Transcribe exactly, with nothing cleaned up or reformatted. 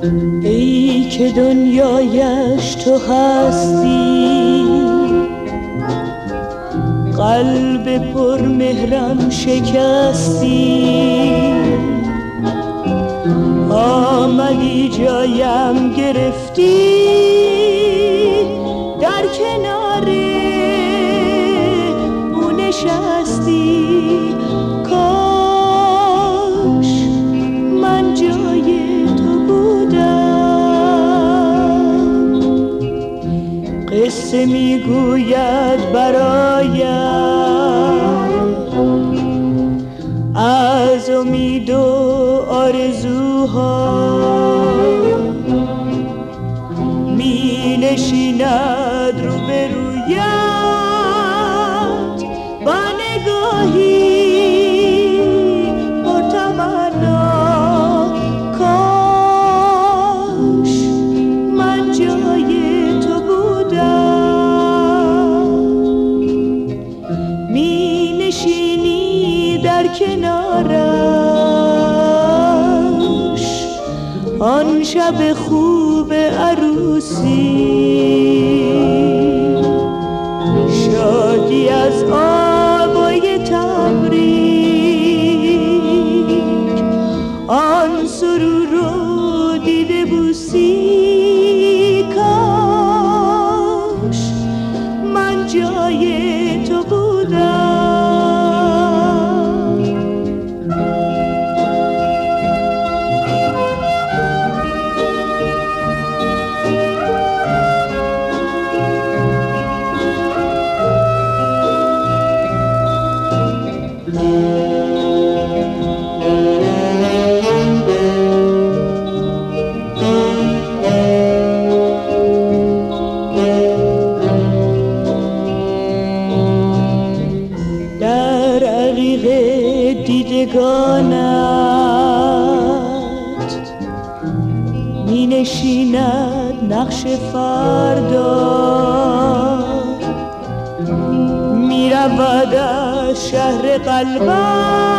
ای که دنیایش تو هستی، قلب پر مهرم شکستی، آمدی جایم گرفتی، در کنار او نشستی. کاش من جای تو بودم. قصه میگوید برایم از امید و آرزوها، می نشیند روبرویت با نگاهی پرتمنا. کاش من جای تو بودم. می نشینی در کنارش آن شب خوب عروسی، شادی از آوای تبریک، آن سرور رو دیده بوسی. کاش من جای تو بودم. دیدگانت می نشیند نقش فردا، می رود از شهر قلبم